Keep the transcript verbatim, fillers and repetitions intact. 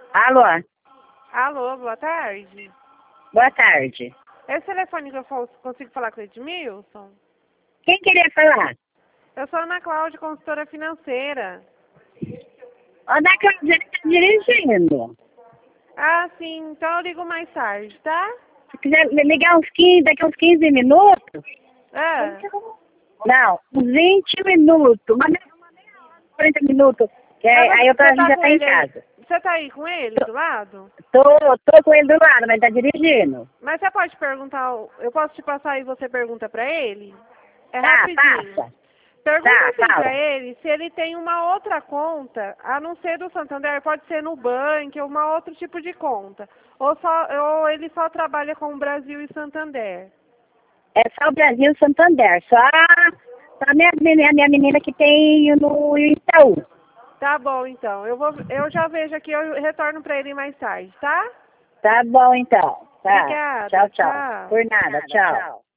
Alô, Alô, boa tarde. boa tarde. Esse telefone que eu fal- consigo falar com o Edmilson? Quem queria falar? Eu sou a Ana Cláudia, consultora financeira. Ô, da Cláudia, ele tá dirigindo. Ah, sim, então eu ligo mais tarde, tá? Se quiser ligar uns quinze, daqui uns quinze minutos. Ah, Não, uns vinte minutos. Uma meia hora, quarenta minutos. Que aí, mas aí eu tô, a você gente tá já com tá em ele aí? casa. Você tá aí com ele do lado? Tô, tô com ele do lado, mas ele tá dirigindo. Mas você pode perguntar, o- eu posso te passar e você pergunta pra ele? É Tá, rapidinho. passa. Pergunta Tá, assim fala. pra ele se ele tem uma outra conta, a não ser do Santander, pode ser no banco ou uma outro tipo de conta. Ou, só, ou ele só trabalha com o Brasil e Santander. É só o Brasil Santander. Só, só a minha, minha, minha menina que tem no Itaú. Tá bom, então. Eu, vou, eu já vejo aqui, eu retorno pra ele mais tarde, tá? Tá bom, então. Tá. Obrigada. Tchau, tchau. Tchau. Por nada, tchau.